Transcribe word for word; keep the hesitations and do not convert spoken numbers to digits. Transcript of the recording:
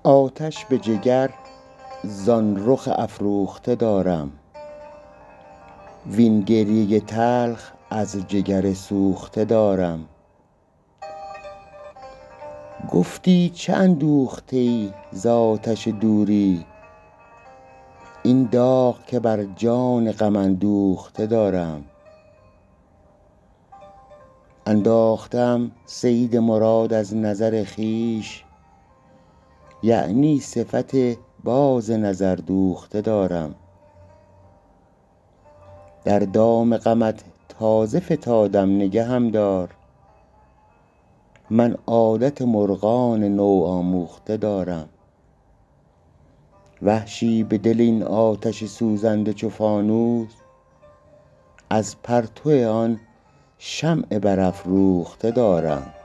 آتش به جگر زان رخ افروخته دارم، وین گریه تلخ از جگر سوخته دارم. گفتی چه اندوخته ای ز آتش دوری، این داغ که بر جان غم اندوخته دارم. انداخته ام صید مراد از نظر خویش، یعنی صفت باز نظر دوخته دارم. در دام غمت تازه فتادم نگهم دار، من عادت مرغان نو آموخته دارم. وحشی به دل این آتش سوزنده چو فانوس، از پرتو آن شمع برافروخته دارم.